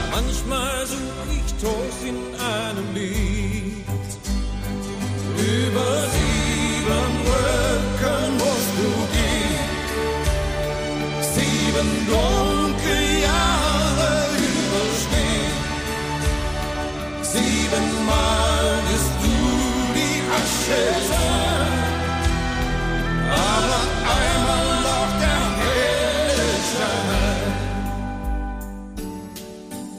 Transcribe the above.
Manchmal such ich Trost in einem Lied. Über 7 Wolken musst du gehen, 7 dunkle Jahre überstehen. 7-mal wirst du die Asche sein.